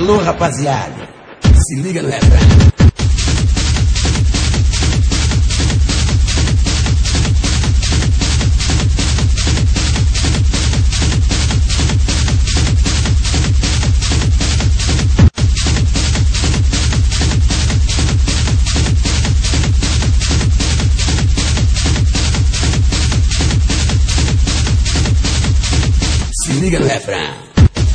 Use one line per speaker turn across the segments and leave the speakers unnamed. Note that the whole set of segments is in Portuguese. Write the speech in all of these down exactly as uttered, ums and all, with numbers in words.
Alô, rapaziada, se liga no refrão. Se liga no refrão.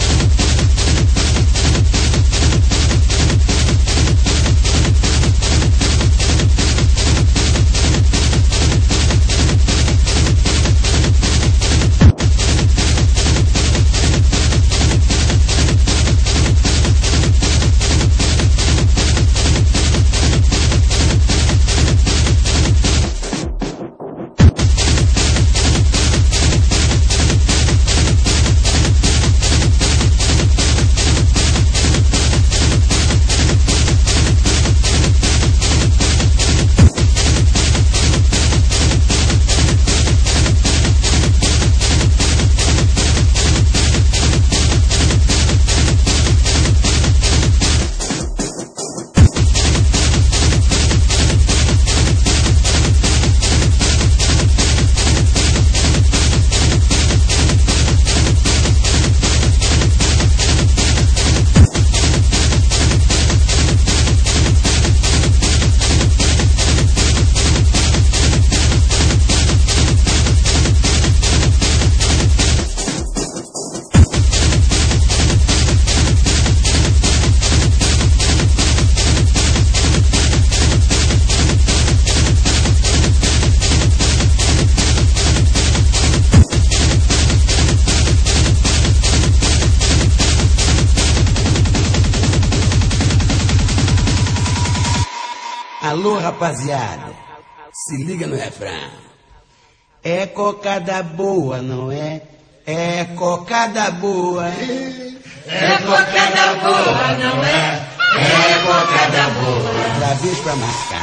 Alô, rapaziada, se liga no refrão. É cocada boa, não é? É cocada boa.
É cocada boa, não é? É cocada boa.
Outra vez pra marcar.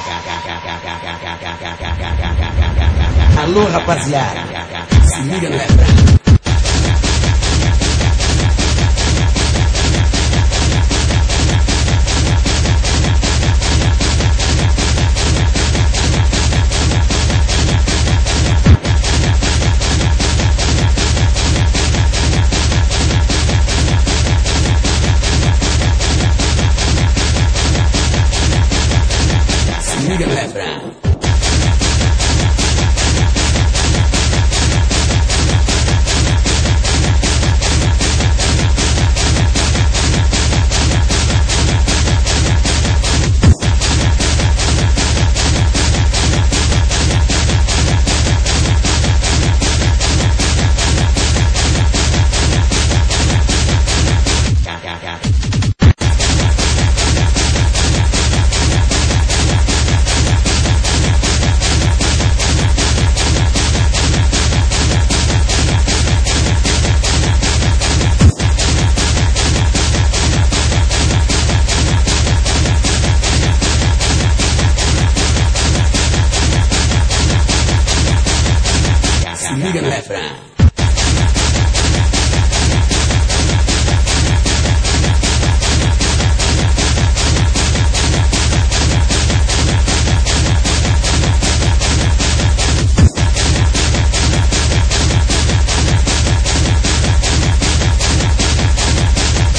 Alô, rapaziada, se liga no refrão. Se liga no refrão. Se liga no refrão.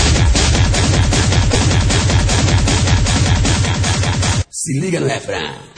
Se liga no refrão.